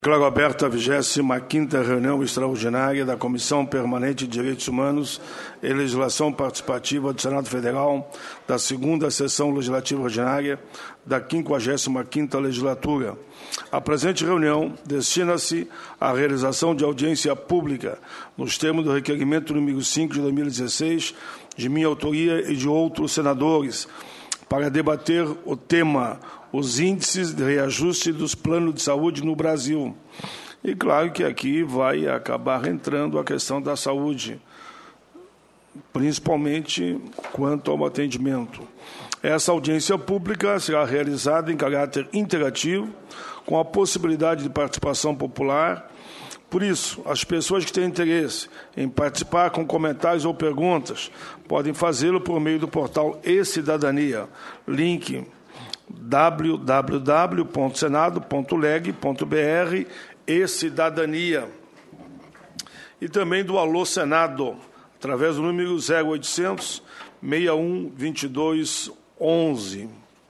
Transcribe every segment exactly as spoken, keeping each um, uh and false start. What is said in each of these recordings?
Declaro aberta a vigésima quinta reunião extraordinária da Comissão Permanente de Direitos Humanos e Legislação Participativa do Senado Federal, da segunda Sessão Legislativa Ordinária da quinquagésima quinta Legislatura. A presente reunião destina-se à realização de audiência pública, nos termos do requerimento número cinco de dois mil e dezesseis, de minha autoria e de outros senadores, para debater o tema os índices de reajuste dos planos de saúde no Brasil. E claro que aqui vai acabar entrando a questão da saúde, principalmente quanto ao atendimento. Essa audiência pública será realizada em caráter interativo, com a possibilidade de participação popular. Por isso, as pessoas que têm interesse em participar com comentários ou perguntas podem fazê-lo por meio do portal e-Cidadania, link w w w ponto senado ponto leg ponto b r e-Cidadania. E também do Alô Senado, através do número zero oitocentos, seis um, vinte e dois, onze.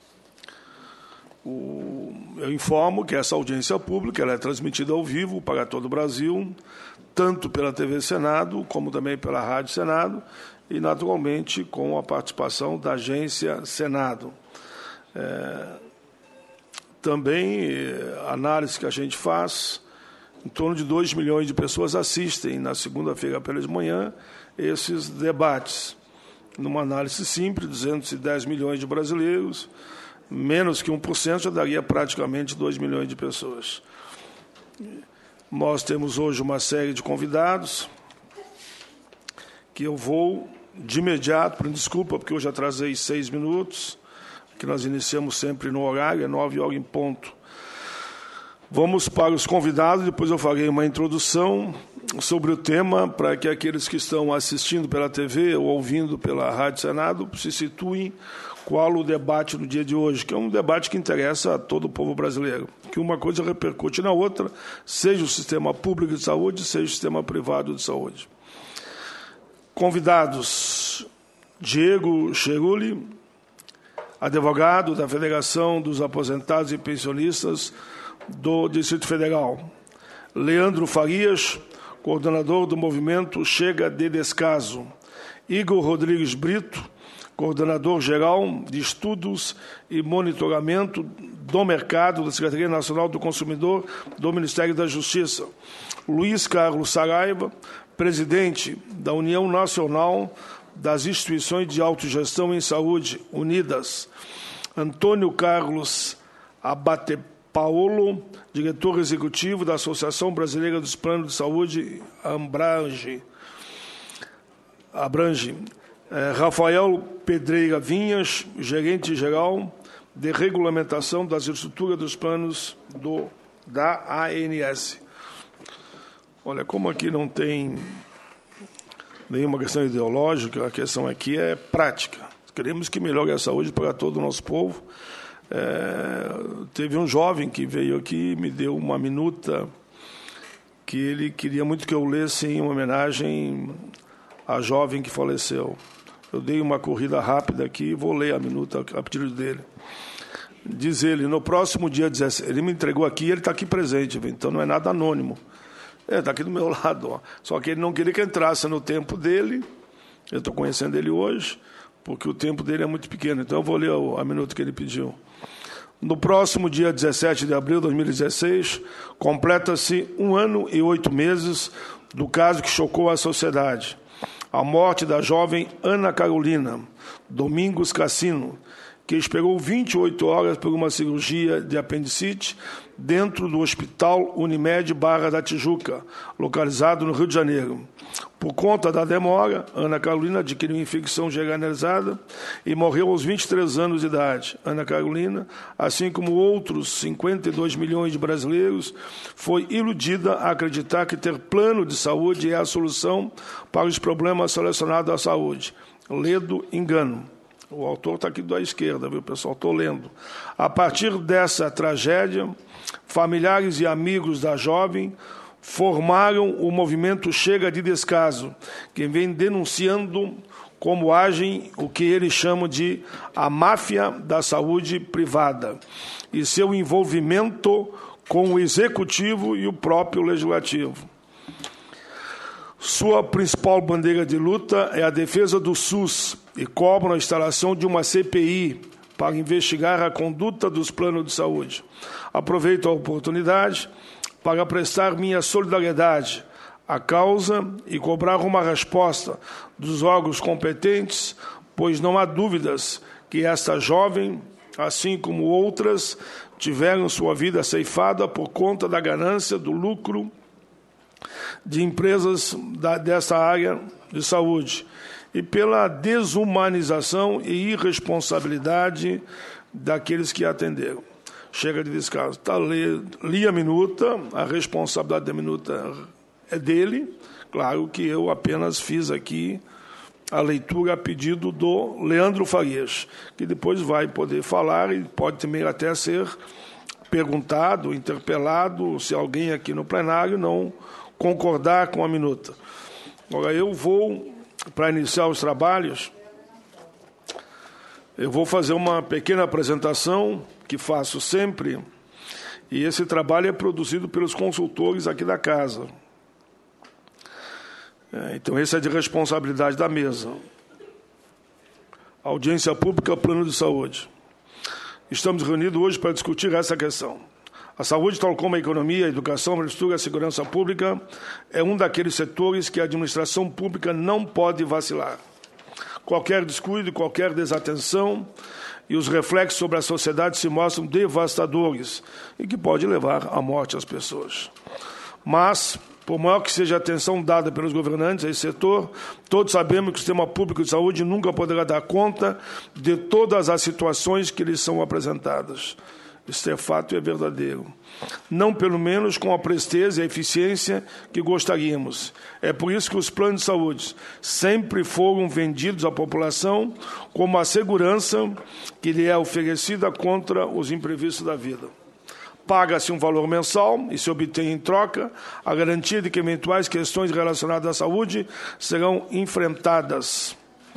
O, eu informo que essa audiência pública ela é transmitida ao vivo para todo o Brasil, tanto pela T V Senado, como também pela Rádio Senado, e, naturalmente, com a participação da Agência Senado. É, também, a análise que a gente faz, em torno de dois milhões de pessoas assistem, na segunda-feira pela manhã, esses debates. Numa análise simples, duzentos e dez milhões de brasileiros, menos que um por cento já daria praticamente dois milhões de pessoas. Nós temos hoje uma série de convidados que eu vou, de imediato, desculpa, porque eu já atrasei seis minutos, que nós iniciamos sempre no horário, é nove horas em ponto. Vamos para os convidados, depois eu farei uma introdução sobre o tema, para que aqueles que estão assistindo pela T V ou ouvindo pela Rádio Senado se situem qual o debate no dia de hoje, que é um debate que interessa a todo o povo brasileiro, que uma coisa repercute na outra, seja o sistema público de saúde, seja o sistema privado de saúde. Convidados: Diego Cheruli, advogado da Federação dos Aposentados e Pensionistas do Distrito Federal. Leandro Farias, coordenador do movimento Chega de Descaso. Igor Rodrigues Brito, coordenador geral de Estudos e Monitoramento do Mercado da Secretaria Nacional do Consumidor do Ministério da Justiça. Luiz Carlos Saraiva, presidente da União Nacional das Instituições de Autogestão em Saúde, Unidas. Antônio Carlos Abatepaolo, diretor executivo da Associação Brasileira dos Planos de Saúde, Abrange. Abrange. É, Rafael Pedreira Vinhas, gerente-geral de regulamentação das estruturas dos planos do, da A N S. Olha, como aqui não tem nenhuma questão ideológica, a questão aqui é prática. Queremos que melhore a saúde para todo o nosso povo. É, teve um jovem que veio aqui e me deu uma minuta que ele queria muito que eu lesse em homenagem à jovem que faleceu. Eu dei uma corrida rápida aqui e vou ler a minuta a pedido dele. Diz ele, no próximo dia dezessete... Ele me entregou aqui e ele está aqui presente, então não é nada anônimo. É, está aqui do meu lado. Ó. Só que ele não queria que entrasse no tempo dele. Eu estou conhecendo ele hoje, porque o tempo dele é muito pequeno. Então eu vou ler a minuta que ele pediu. No próximo dia dezessete de abril de dois mil e dezesseis, completa-se um ano e oito meses do caso que chocou a sociedade. A morte da jovem Ana Carolina Domingos Cassino, que esperou vinte e oito horas por uma cirurgia de apendicite dentro do Hospital Unimed Barra da Tijuca, localizado no Rio de Janeiro. Por conta da demora, Ana Carolina adquiriu infecção generalizada e morreu aos vinte e três anos de idade. Ana Carolina, assim como outros cinquenta e dois milhões de brasileiros, foi iludida a acreditar que ter plano de saúde é a solução para os problemas relacionados à saúde. Ledo engano. O autor está aqui da esquerda, viu, pessoal? Estou lendo. A partir dessa tragédia, familiares e amigos da jovem formaram o movimento Chega de Descaso, que vem denunciando como agem o que eles chamam de a máfia da saúde privada e seu envolvimento com o Executivo e o próprio Legislativo. Sua principal bandeira de luta é a defesa do SUS e cobram a instalação de uma C P I para investigar a conduta dos planos de saúde. Aproveito a oportunidade para prestar minha solidariedade à causa e cobrar uma resposta dos órgãos competentes, pois não há dúvidas que esta jovem, assim como outras, tiveram sua vida ceifada por conta da ganância, do lucro de empresas da, dessa área de saúde e pela desumanização e irresponsabilidade daqueles que atenderam. Chega de descaso. Tá, li, li a minuta, a responsabilidade da minuta é dele. Claro que eu apenas fiz aqui a leitura a pedido do Leandro Farias, que depois vai poder falar e pode também até ser perguntado, interpelado, se alguém aqui no plenário não concordar com a minuta. Agora, eu vou, para iniciar os trabalhos, eu vou fazer uma pequena apresentação, que faço sempre, e esse trabalho é produzido pelos consultores aqui da casa. É, então, esse é de responsabilidade da mesa. Audiência pública, plano de saúde. Estamos reunidos hoje para discutir essa questão. A saúde, tal como a economia, a educação, a infraestrutura e a segurança pública, é um daqueles setores que a administração pública não pode vacilar. Qualquer descuido, qualquer desatenção e os reflexos sobre a sociedade se mostram devastadores e que pode levar à morte as pessoas. Mas, por maior que seja a atenção dada pelos governantes a esse setor, todos sabemos que o sistema público de saúde nunca poderá dar conta de todas as situações que lhes são apresentadas. Isso é fato e é verdadeiro. Não, pelo menos, com a presteza e a eficiência que gostaríamos. É por isso que os planos de saúde sempre foram vendidos à população como a segurança que lhe é oferecida contra os imprevistos da vida. Paga-se um valor mensal e se obtém em troca a garantia de que eventuais questões relacionadas à saúde serão enfrentadas.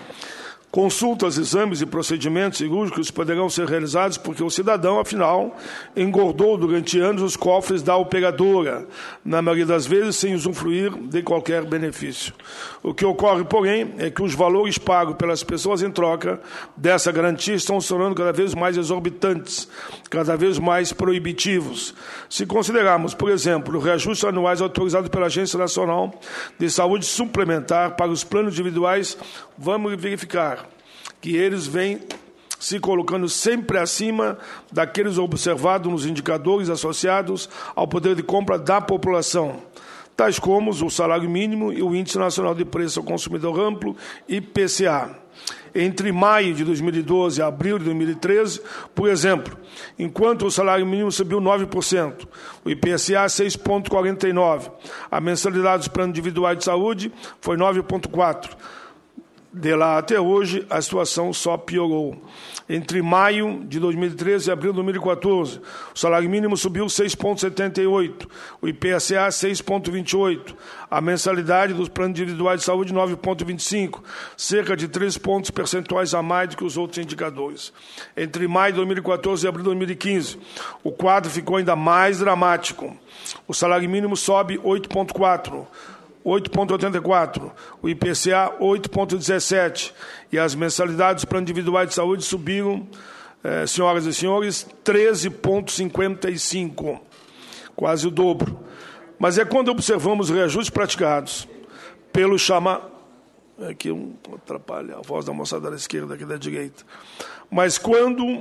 Consultas, exames e procedimentos cirúrgicos poderão ser realizados porque o cidadão, afinal, engordou durante anos os cofres da operadora, na maioria das vezes sem usufruir de qualquer benefício. O que ocorre, porém, é que os valores pagos pelas pessoas em troca dessa garantia estão se tornando cada vez mais exorbitantes, cada vez mais proibitivos. Se considerarmos, por exemplo, os reajustes anuais autorizados pela Agência Nacional de Saúde Suplementar para os planos individuais, vamos verificar que eles vêm se colocando sempre acima daqueles observados nos indicadores associados ao poder de compra da população, tais como o salário mínimo e o Índice Nacional de Preço ao Consumidor Amplo, I P C A. Entre maio de dois mil e doze e abril de dois mil e treze, por exemplo, enquanto o salário mínimo subiu nove por cento, o I P C A seis vírgula quarenta e nove por cento, a mensalidade dos planos individuais de saúde foi nove vírgula quatro por cento. De lá até hoje, a situação só piorou. Entre maio de dois mil e treze e abril de dois mil e quatorze, o salário mínimo subiu seis vírgula setenta e oito por cento, o I P C A seis vírgula vinte e oito por cento, a mensalidade dos planos individuais de saúde nove vírgula vinte e cinco por cento, cerca de três pontos percentuais a mais do que os outros indicadores. Entre maio de dois mil e quatorze e abril de dois mil e quinze, o quadro ficou ainda mais dramático. O salário mínimo sobe oito vírgula quatro por cento, oito vírgula oitenta e quatro, o I P C A oito vírgula dezessete e as mensalidades dos planos individuais de saúde subiram, eh, senhoras e senhores, treze vírgula cinquenta e cinco, quase o dobro. Mas é quando observamos os reajustes praticados pelo chamado... Aqui um atrapalha a voz da moçada da esquerda aqui da direita. Mas quando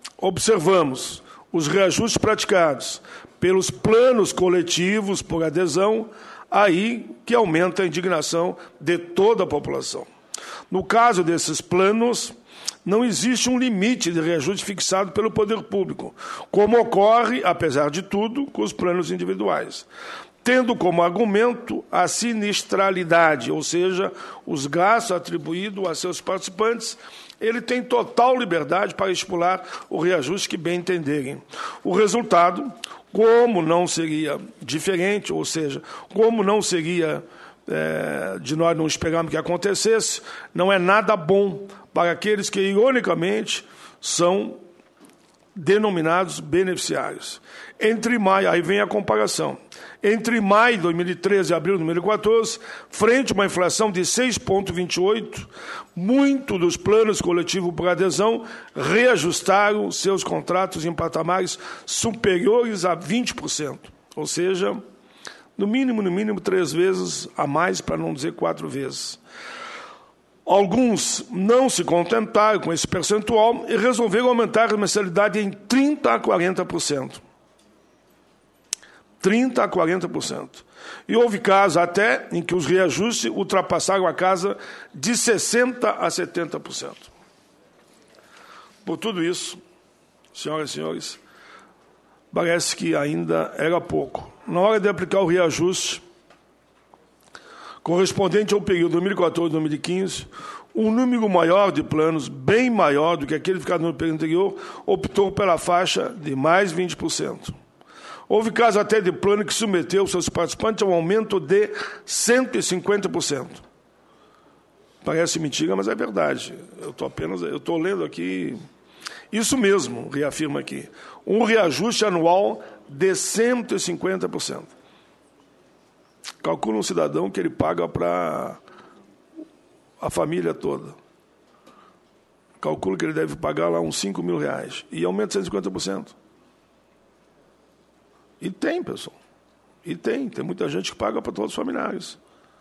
observamos os reajustes praticados pelos planos coletivos por adesão, aí que aumenta a indignação de toda a população. No caso desses planos, não existe um limite de reajuste fixado pelo poder público, como ocorre, apesar de tudo, com os planos individuais, tendo como argumento a sinistralidade, ou seja, os gastos atribuídos a seus participantes. Ele tem total liberdade para estipular o reajuste que bem entenderem. O resultado, como não seria diferente, ou seja, como não seria é, de nós não esperarmos que acontecesse, não é nada bom para aqueles que, ironicamente, são denominados beneficiários. Entre maio, aí vem a comparação, entre maio de dois mil e treze e abril de dois mil e quatorze, frente a uma inflação de seis vírgula vinte e oito, muitos dos planos coletivos por adesão reajustaram seus contratos em patamares superiores a vinte por cento, ou seja, no mínimo, no mínimo, três vezes a mais, para não dizer quatro vezes. Alguns não se contentaram com esse percentual e resolveram aumentar a mensalidade em trinta a quarenta por cento. trinta a quarenta por cento. E houve casos até em que os reajustes ultrapassaram a casa de sessenta a setenta por cento. Por tudo isso, senhoras e senhores, parece que ainda era pouco. Na hora de aplicar o reajuste correspondente ao período dois mil e quatorze a dois mil e quinze, um número maior de planos, bem maior do que aquele ficado no período anterior, optou pela faixa de mais vinte por cento. Houve casos até de plano que submeteu seus participantes a um aumento de cento e cinquenta por cento. Parece mentira, mas é verdade. Eu estou apenas, eu estou lendo aqui. Isso mesmo, reafirma aqui. Um reajuste anual de cento e cinquenta por cento. Calcula um cidadão que ele paga para a família toda. Calcula que ele deve pagar lá uns cinco mil reais. E aumenta cento e cinquenta por cento. E tem, pessoal. E tem. Tem muita gente que paga para todos os familiares.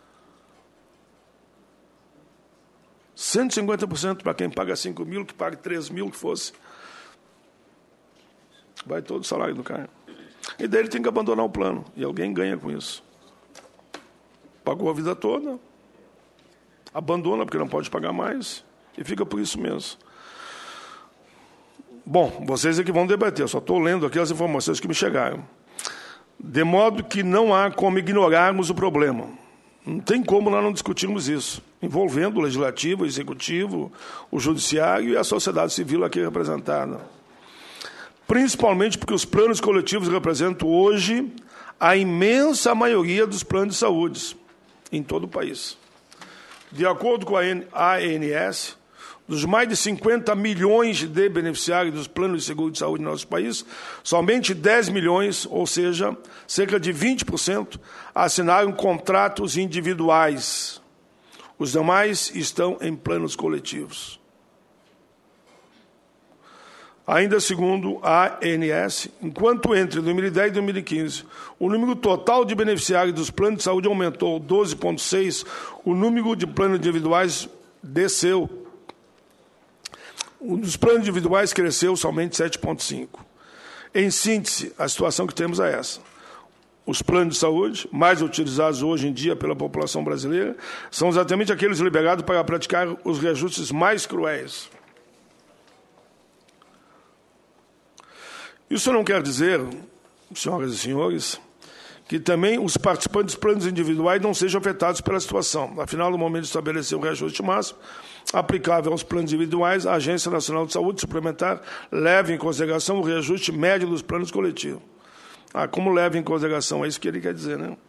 cento e cinquenta por cento para quem paga cinco mil, que paga três mil, que fosse. Vai todo o salário do cara. E daí ele tem que abandonar o plano. E alguém ganha com isso. Pagou a vida toda, abandona porque não pode pagar mais, e fica por isso mesmo. Bom, vocês é que vão debater, eu só estou lendo aqui as informações que me chegaram. De modo que não há como ignorarmos o problema. Não tem como nós não discutirmos isso, envolvendo o Legislativo, o Executivo, o Judiciário e a sociedade civil aqui representada. Principalmente porque os planos coletivos representam hoje a imensa maioria dos planos de saúde em todo o país. De acordo com a A N S, dos mais de cinquenta milhões de beneficiários dos planos de seguro de saúde no nosso país, somente dez milhões, ou seja, cerca de vinte por cento, assinaram contratos individuais. Os demais estão em planos coletivos. Ainda segundo a A N S, enquanto entre dois mil e dez e dois mil e quinze o número total de beneficiários dos planos de saúde aumentou doze vírgula seis, o número de planos individuais desceu. O dos planos individuais cresceu somente sete vírgula cinco. Em síntese, a situação que temos é essa. Os planos de saúde, mais utilizados hoje em dia pela população brasileira, são exatamente aqueles liberados para praticar os reajustes mais cruéis. Isso não quer dizer, senhoras e senhores, que também os participantes dos planos individuais não sejam afetados pela situação. Afinal, no momento de estabelecer o reajuste máximo aplicável aos planos individuais, a Agência Nacional de Saúde Suplementar leva em consideração o reajuste médio dos planos coletivos. Ah, como leva em consideração? É isso que ele quer dizer, né?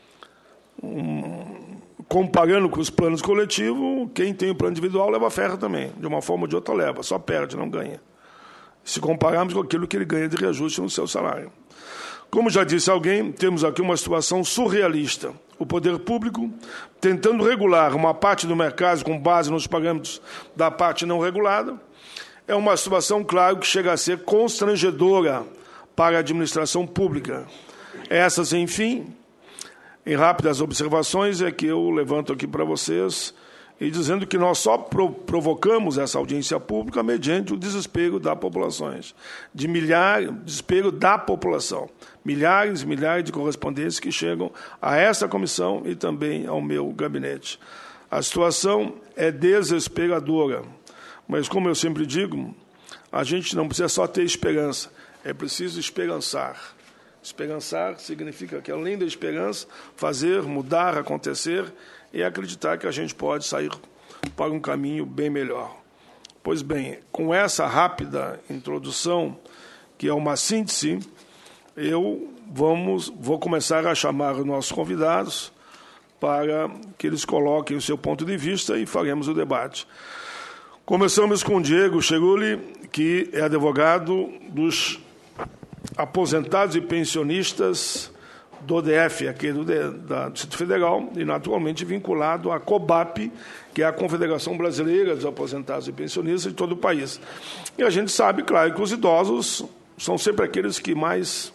Um, comparando com os planos coletivos, quem tem o plano individual leva ferro também. De uma forma ou de outra leva, só perde, não ganha. Se compararmos com aquilo que ele ganha de reajuste no seu salário. Como já disse alguém, temos aqui uma situação surrealista. O poder público, tentando regular uma parte do mercado com base nos parâmetros da parte não regulada, é uma situação, claro, que chega a ser constrangedora para a administração pública. Essas, enfim, em rápidas observações, é que eu levanto aqui para vocês, e dizendo que nós só pro provocamos essa audiência pública mediante o desespero das populações, de milhares, desespero da população, milhares e milhares de correspondentes que chegam a essa comissão e também ao meu gabinete. A situação é desesperadora, mas como eu sempre digo, a gente não precisa só ter esperança, é preciso esperançar. Esperançar significa que, além da esperança, fazer, mudar, acontecer, e acreditar que a gente pode sair para um caminho bem melhor. Pois bem, com essa rápida introdução, que é uma síntese, eu vamos, vou começar a chamar os nossos convidados para que eles coloquem o seu ponto de vista e faremos o debate. Começamos com o Diego Cheguli, que é advogado dos aposentados e pensionistas do D F, aqui do, da Distrito Federal, e naturalmente vinculado à COBAP, que é a Confederação Brasileira dos Aposentados e Pensionistas de todo o país. E a gente sabe, claro, que os idosos são sempre aqueles que mais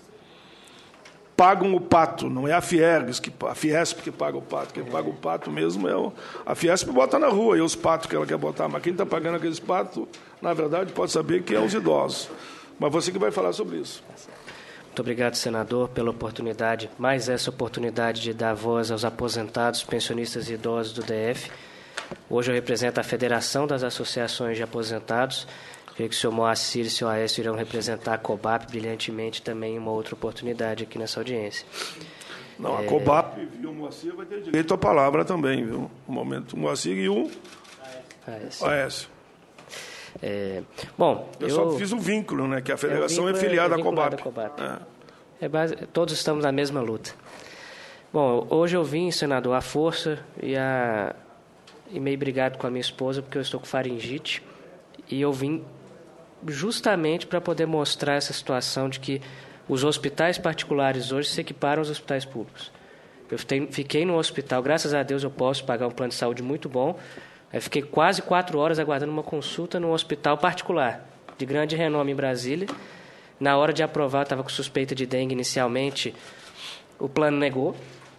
pagam o pato, não é a Fiergs, que, a Fiesp que paga o pato, quem paga o pato mesmo é o, a Fiesp bota na rua, e os patos que ela quer botar, mas quem está pagando aqueles patos, na verdade, pode saber que é os idosos. Mas você que vai falar sobre isso. Muito obrigado, senador, pela oportunidade, mais essa oportunidade de dar voz aos aposentados, pensionistas e idosos do D F. Hoje eu represento a Federação das Associações de Aposentados. Creio que o senhor Moacir e o senhor Aécio irão representar a COBAP brilhantemente também em uma outra oportunidade aqui nessa audiência. Não, a é... COBAP e o Moacir vai ter direito à palavra também, viu? No momento, o Moacir e o Aécio. Aécio. É... Bom, eu, eu só fiz o vínculo, né? Que a federação é, é filiada à COBAP. COBAP. É. É base... Todos estamos na mesma luta. Bom, hoje eu vim, senador, à força e, a... e meio brigado com a minha esposa, porque eu estou com faringite, e eu vim justamente para poder mostrar essa situação de que os hospitais particulares hoje se equiparam aos hospitais públicos. Eu fiquei no hospital, graças a Deus eu posso pagar um plano de saúde muito bom. Eu fiquei quase quatro horas aguardando uma consulta num hospital particular, de grande renome em Brasília. Na hora de aprovar, eu estava com suspeita de dengue inicialmente, o plano negou.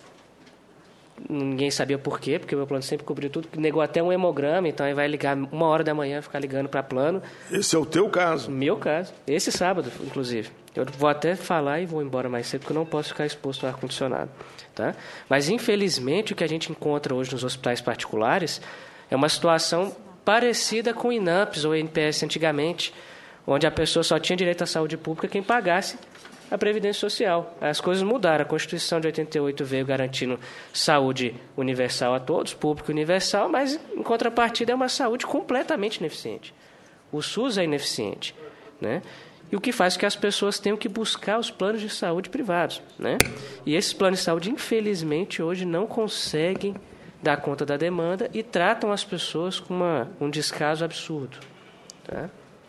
Ninguém sabia por quê, porque o meu plano sempre cobriu tudo. Negou até um hemograma, então aí vai ligar uma hora da manhã, ficar ligando para plano. Esse é o teu caso? Meu caso. Esse sábado, inclusive. Eu vou até falar e vou embora mais cedo, porque eu não posso ficar exposto ao ar-condicionado. Tá? Mas, infelizmente, o que a gente encontra hoje nos hospitais particulares é uma situação parecida com o INAMPS ou N P S antigamente, onde a pessoa só tinha direito à saúde pública quem pagasse a Previdência Social. As coisas mudaram. A Constituição de oitenta e oito veio garantindo saúde universal a todos, público universal, mas, em contrapartida, é uma saúde completamente ineficiente. O SUS é ineficiente, né? E o que faz com que as pessoas tenham que buscar os planos de saúde privados, né? E esses planos de saúde, infelizmente, hoje não conseguem dar conta da demanda e tratam as pessoas com uma, um descaso absurdo. Tá?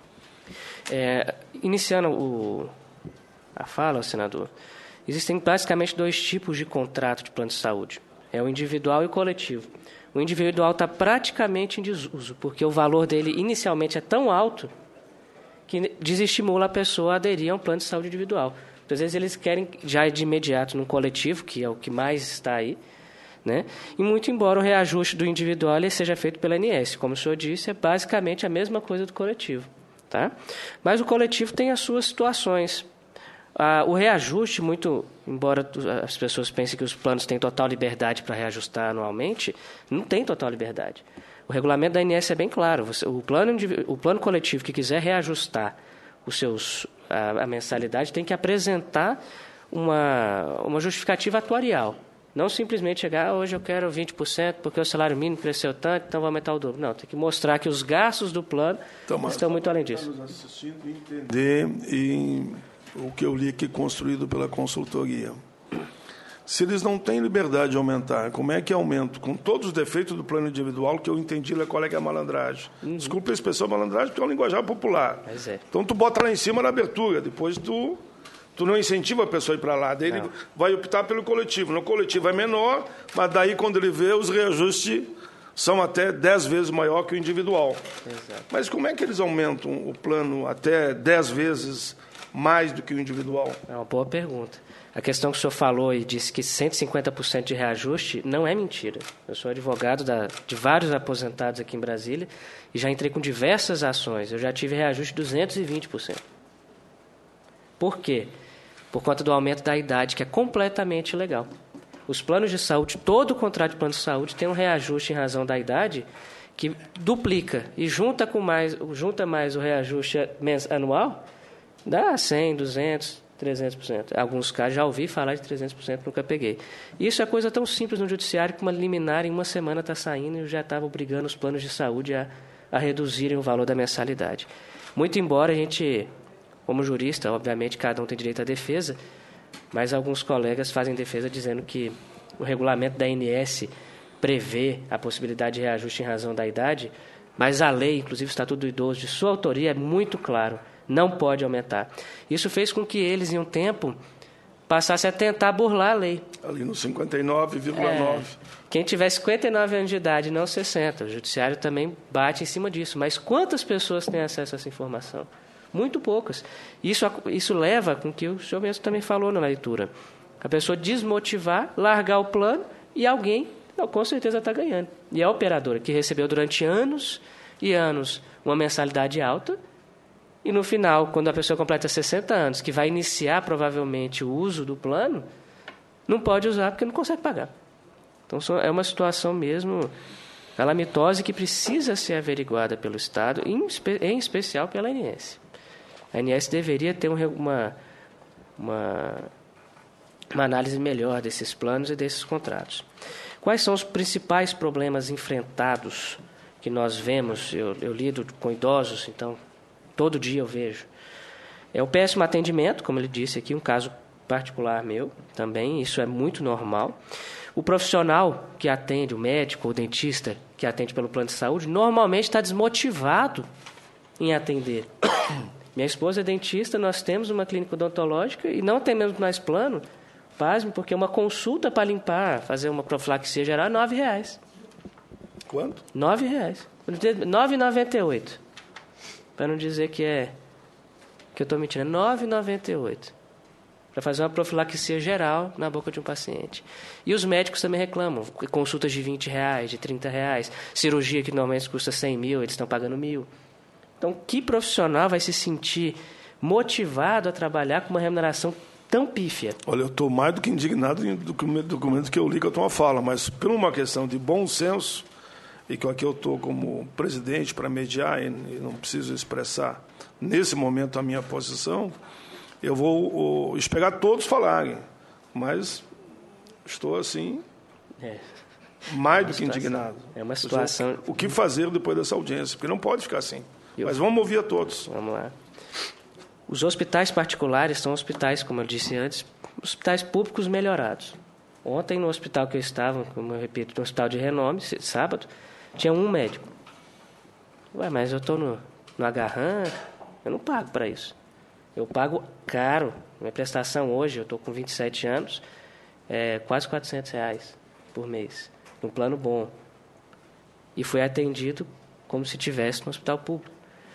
É, iniciando o... a fala, senador, existem basicamente dois tipos de contrato de plano de saúde. É o individual e o coletivo. O individual está praticamente em desuso, porque o valor dele inicialmente é tão alto que desestimula a pessoa a aderir a um plano de saúde individual. Às vezes eles querem já de imediato no coletivo, que é o que mais está aí, né? E muito embora o reajuste do individual ele seja feito pela A N S. Como o senhor disse, é basicamente a mesma coisa do coletivo. Tá? Mas o coletivo tem as suas situações. Ah, o reajuste, muito, embora as pessoas pensem que os planos têm total liberdade para reajustar anualmente, não tem total liberdade. O regulamento da A N S é bem claro. Você, o, plano, o plano coletivo que quiser reajustar os seus, a, a mensalidade tem que apresentar uma, uma justificativa atuarial. Não simplesmente chegar, ah, hoje eu quero vinte por cento porque o salário mínimo cresceu tanto, então vou aumentar o dobro. Não, tem que mostrar que os gastos do plano então, estão muito além disso. Estamos assistindo e entender em o que eu li aqui construído pela consultoria. Se eles não têm liberdade de aumentar, como é que aumenta? Com todos os defeitos do plano individual, que eu entendi qual é que é a malandragem. Uhum. Desculpa a expressão malandragem, porque é um linguajar popular. Mas é. Então, tu bota lá em cima na abertura, depois tu, tu não incentiva a pessoa a ir para lá. Daí não. Ele vai optar pelo coletivo. No coletivo é menor, mas daí, quando ele vê, os reajustes são até dez vezes maior que o individual. Exato. Mas como é que eles aumentam o plano até dez vezes mais do que o individual? É uma boa pergunta. A questão que o senhor falou e disse que cento e cinquenta por cento de reajuste não é mentira. Eu sou advogado da, de vários aposentados aqui em Brasília e já entrei com diversas ações. Eu já tive reajuste de duzentos e vinte por cento. Por quê? Por conta do aumento da idade, que é completamente ilegal. Os planos de saúde, todo contrato de plano de saúde tem um reajuste em razão da idade que duplica e junta, com mais, junta mais o reajuste anual, dá cem, duzentos, trezentos por cento. Em alguns casos já ouvi falar de trezentos por cento, nunca peguei. Isso é coisa tão simples no judiciário que uma liminar em uma semana está saindo e eu já estava obrigando os planos de saúde a, a reduzirem o valor da mensalidade. Muito embora a gente, como jurista, obviamente cada um tem direito à defesa, mas alguns colegas fazem defesa dizendo que o regulamento da A N S prevê a possibilidade de reajuste em razão da idade, Mas a lei, inclusive o Estatuto do Idoso, de sua autoria, é muito claro, não pode aumentar. Isso fez com que eles, em um tempo, passassem a tentar burlar a lei. Ali no cinquenta e nove vírgula nove. É, quem tiver cinquenta e nove anos de idade, não sessenta. O Judiciário também bate em cima disso. Mas quantas pessoas têm acesso a essa informação? Muito poucas. Isso, isso leva com que o senhor mesmo também falou na leitura. A pessoa desmotivar, largar o plano e alguém, com certeza, está ganhando. E a operadora, que recebeu durante anos e anos uma mensalidade alta, e no final, quando a pessoa completa sessenta anos, que vai iniciar provavelmente o uso do plano, não pode usar porque não consegue pagar. Então é uma situação mesmo calamitosa e que precisa ser averiguada pelo Estado, em, em especial pela A N S. A A N S deveria ter uma, uma, uma análise melhor desses planos e desses contratos. Quais são os principais problemas enfrentados que nós vemos? Eu, eu lido com idosos, então todo dia eu vejo. É o péssimo atendimento, como ele disse aqui, um caso particular meu também, isso é muito normal. O profissional que atende, o médico ou o dentista que atende pelo plano de saúde, normalmente está desmotivado em atender. Minha esposa é dentista, nós temos uma clínica odontológica e não temos mais plano, pasme, porque uma consulta para limpar, fazer uma profilaxia geral é nove reais. Quanto? Nove reais. nove reais e noventa e oito centavos. Para não dizer que é que eu estou mentindo, é nove reais e noventa e oito centavos. Para fazer uma profilaxia geral na boca de um paciente. E os médicos também reclamam. Consultas de vinte reais, de trinta reais. Cirurgia que normalmente custa cem mil, eles estão pagando mil. Então, que profissional vai se sentir motivado a trabalhar com uma remuneração tão pífia? Olha, eu estou mais do que indignado em documentos que eu li com a tua fala, mas por uma questão de bom senso, e que aqui eu estou como presidente para mediar e não preciso expressar nesse momento a minha posição, eu vou esperar todos falarem, mas estou assim, é. mais é do que indignado. É uma situação... O que fazer depois dessa audiência? Porque não pode ficar assim. Eu... Mas vamos ouvir a todos. Vamos lá. Os hospitais particulares são hospitais, como eu disse antes, hospitais públicos melhorados. Ontem, no hospital que eu estava, como eu repito, no hospital de renome, sábado, tinha um médico. Ué, mas eu estou no, no Agarran, eu não pago para isso. Eu pago caro. Minha prestação hoje, eu estou com vinte e sete anos, é quase quatrocentos reais por mês, num plano bom. E fui atendido como se estivesse no hospital público.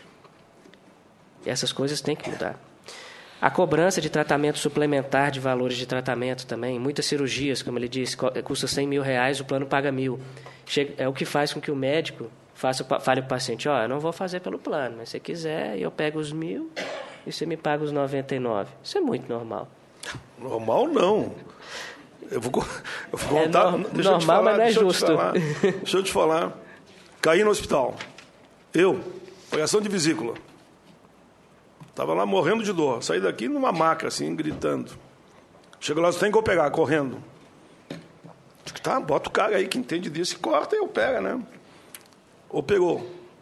E essas coisas têm que mudar. A cobrança de tratamento suplementar de valores de tratamento também. Muitas cirurgias, como ele disse, custa cem mil reais, o plano paga mil. Chega, é o que faz com que o médico faça, fale para o paciente, ó, oh, eu não vou fazer pelo plano, mas se você quiser, eu pego os mil e você me paga os noventa e nove. Isso é muito normal. Normal não. Eu vou, eu vou contar... É no, deixa normal, eu te falar, mas não é deixa justo. Eu te falar, deixa eu te falar. Caí no hospital. Eu, operação de vesícula. Estava lá morrendo de dor. Saí daqui numa maca, assim, gritando. Chego lá, você tem que eu pegar, correndo. Digo, tá, bota o cara aí que entende disso e corta e eu pego, né? Ou pegou.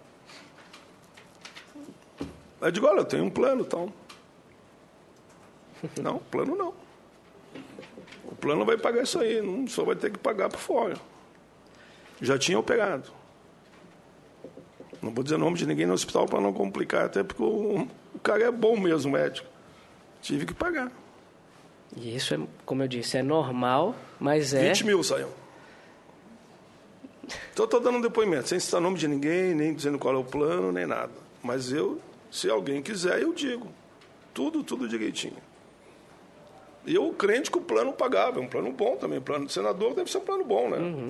Aí eu digo, olha, eu tenho um plano, então. Não, plano não. O plano vai pagar isso aí, não, só vai ter que pagar por fora. Já tinha operado. Não vou dizer nome de ninguém no hospital para não complicar, até porque o, o cara é bom mesmo, médico. Tive que pagar. E isso, é, como eu disse, é normal, mas é... vinte mil saiu. Então, estou dando um depoimento, sem citar nome de ninguém, nem dizendo qual é o plano, nem nada. Mas eu, se alguém quiser, eu digo. Tudo, tudo direitinho. E eu crente que o plano pagava, é um plano bom também. O plano do senador deve ser um plano bom, né? Uhum.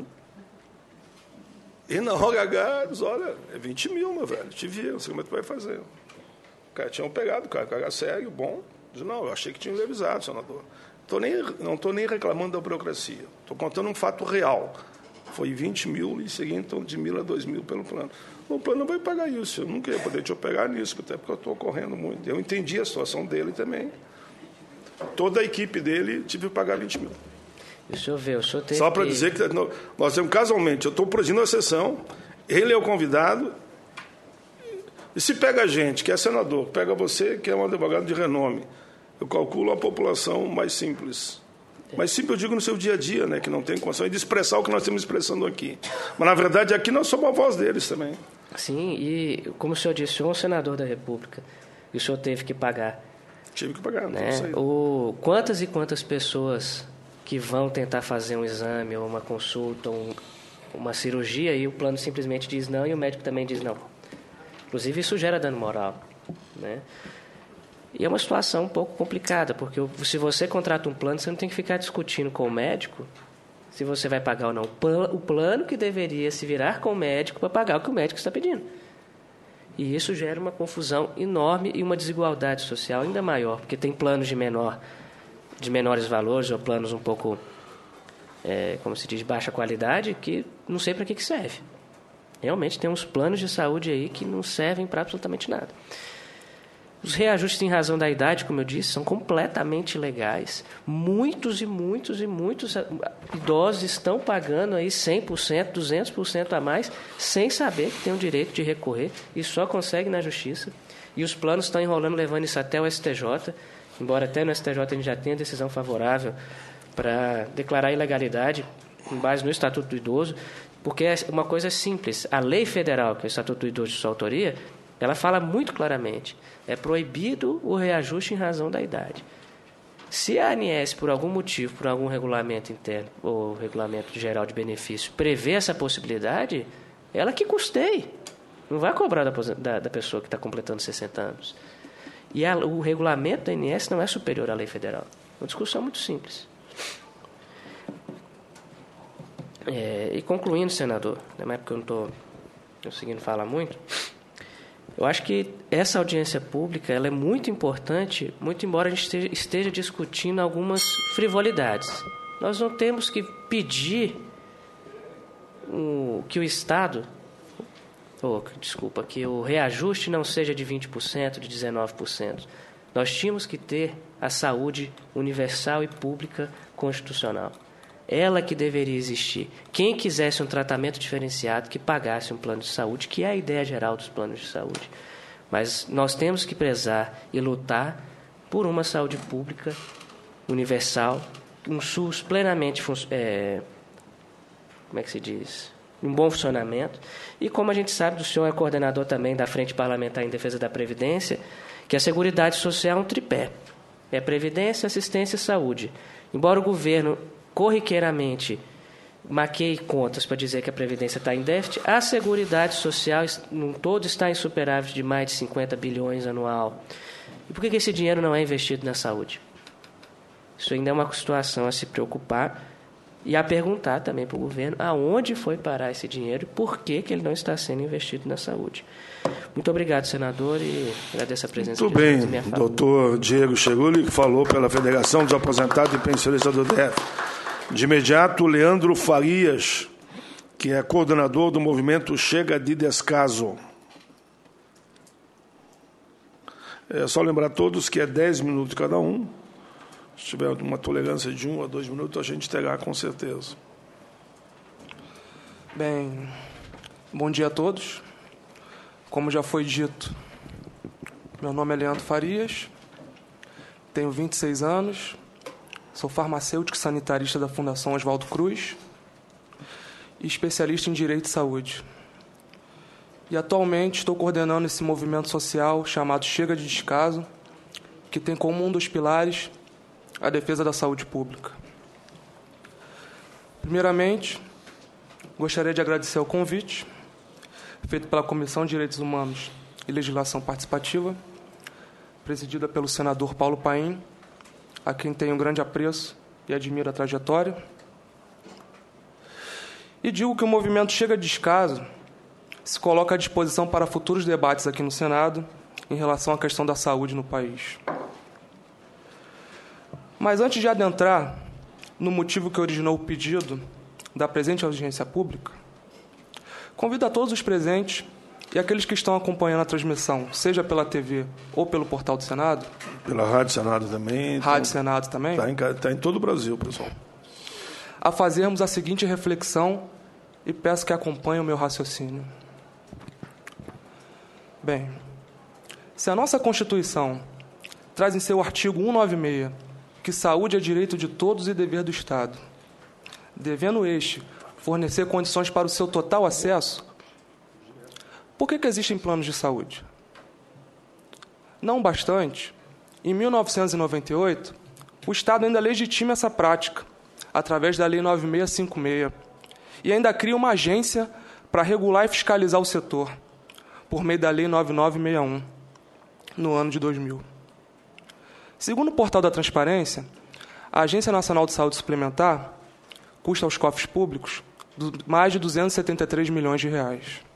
E na hora H, diz, olha, é vinte mil, meu velho, te vi, não sei como é que tu vai fazer. O cara tinha pegado, o cara, o cara sério, bom. Diz, não, eu achei que tinha me avisado, senador. Tô nem, não estou nem reclamando da burocracia. Estou contando um fato real. Foi vinte mil e seguinte, então, de mil a dois mil pelo plano. O plano não vai pagar isso, eu nunca ia poder te operar nisso, até porque eu estou correndo muito. Eu entendi a situação dele também. Toda a equipe dele tive que pagar vinte mil. Deixa eu ver, o senhor teve Só para que... dizer que nós temos casualmente, eu estou presidindo a sessão, ele é o convidado, e se pega a gente, que é senador, pega você, que é um advogado de renome, eu calculo a população mais simples. Mais simples eu digo no seu dia a dia, né, que não tem condição de expressar o que nós estamos expressando aqui. Mas, na verdade, aqui nós somos a voz deles também. Sim, e como o senhor disse, o senhor é um senador da República e o senhor teve que pagar. Tive que pagar, não né? O, quantas e quantas pessoas que vão tentar fazer um exame ou uma consulta, um, uma cirurgia, e o plano simplesmente diz não e o médico também diz não. Inclusive, isso gera dano moral, né? E é uma situação um pouco complicada, porque se você contrata um plano, você não tem que ficar discutindo com o médico se você vai pagar ou não. O plano que deveria se virar com o médico para pagar o que o médico está pedindo. E isso gera uma confusão enorme e uma desigualdade social ainda maior, porque tem planos de, menor, de menores valores ou planos um pouco, é, como se diz, de baixa qualidade, que não sei para que, que serve. Realmente tem uns planos de saúde aí que não servem para absolutamente nada. Os reajustes em razão da idade, como eu disse, são completamente legais. Muitos e muitos e muitos idosos estão pagando aí cem por cento, duzentos por cento a mais, sem saber que tem o direito de recorrer e só consegue na justiça. E os planos estão enrolando, levando isso até o S T J, embora até no S T J a gente já tenha decisão favorável para declarar ilegalidade com base no Estatuto do Idoso, porque uma coisa é simples. A lei federal, que é o Estatuto do Idoso de sua autoria, ela fala muito claramente, é proibido o reajuste em razão da idade. Se a ANS, por algum motivo, por algum regulamento interno ou regulamento geral de benefício, prevê essa possibilidade, ela que custeie. Não vai cobrar da, da, da pessoa que está completando sessenta anos. E a, o regulamento da A N S não é superior à lei federal. É uma discussão muito simples. É, e concluindo, senador, na época eu não estou conseguindo falar muito, eu acho que essa audiência pública ela é muito importante, muito embora a gente esteja, esteja discutindo algumas frivolidades. Nós não temos que pedir um, que o Estado, oh, desculpa, que o reajuste não seja de vinte por cento, de dezenove por cento. Nós tínhamos que ter a saúde universal e pública constitucional. Ela que deveria existir. Quem quisesse um tratamento diferenciado, que pagasse um plano de saúde, que é a ideia geral dos planos de saúde. Mas nós temos que prezar e lutar por uma saúde pública universal, um SUS plenamente, é, como é que se diz? Um bom funcionamento. E como a gente sabe, o senhor é coordenador também da Frente Parlamentar em Defesa da Previdência, que a Seguridade Social é um tripé. É Previdência, Assistência e Saúde. Embora o governo corriqueiramente maqueie contas para dizer que a Previdência está em déficit, a Seguridade Social no todo está em superávit de mais de cinquenta bilhões anual. E por que esse dinheiro não é investido na saúde? Isso ainda é uma situação a se preocupar e a perguntar também para o governo aonde foi parar esse dinheiro e por que, que ele não está sendo investido na saúde. Muito obrigado, senador, e agradeço a presença. Muito bem, doutor Diego Cheguli, que falou pela Federação dos Aposentados e Pensionistas do D F. De imediato, Leandro Farias, que é coordenador do movimento Chega de Descaso. É só lembrar a todos que é dez minutos cada um. Se tiver uma tolerância de um a dois minutos, a gente terá com certeza. Bem, bom dia a todos. Como já foi dito, meu nome é Leandro Farias, tenho vinte e seis anos, sou farmacêutico e sanitarista da Fundação Oswaldo Cruz e especialista em Direito e Saúde. E atualmente estou coordenando esse movimento social chamado Chega de Descaso, que tem como um dos pilares a defesa da saúde pública. Primeiramente, gostaria de agradecer o convite feito pela Comissão de Direitos Humanos e Legislação Participativa, presidida pelo senador Paulo Paim, a quem tenho um grande apreço e admiro a trajetória. E digo que o movimento Chega de Descaso se coloca à disposição para futuros debates aqui no Senado em relação à questão da saúde no país. Mas antes de adentrar no motivo que originou o pedido da presente audiência pública, convido a todos os presentes e aqueles que estão acompanhando a transmissão, seja pela T V ou pelo portal do Senado. Pela Rádio Senado também. Rádio então, Senado também. Está em, tá em todo o Brasil, pessoal. A fazermos a seguinte reflexão e peço que acompanhem o meu raciocínio. Bem, se a nossa Constituição traz em seu artigo cento e noventa e seis que saúde é direito de todos e dever do Estado, devendo este fornecer condições para o seu total acesso, Por que que existem planos de saúde? Não bastante, em mil novecentos e noventa e oito, o Estado ainda legitima essa prática, através da Lei nove mil seiscentos e cinquenta e seis, e ainda cria uma agência para regular e fiscalizar o setor, por meio da Lei nove mil novecentos e sessenta e um, no ano de dois mil. Segundo o portal da Transparência, a Agência Nacional de Saúde Suplementar custa aos cofres públicos mais de duzentos e setenta e três milhões de reais.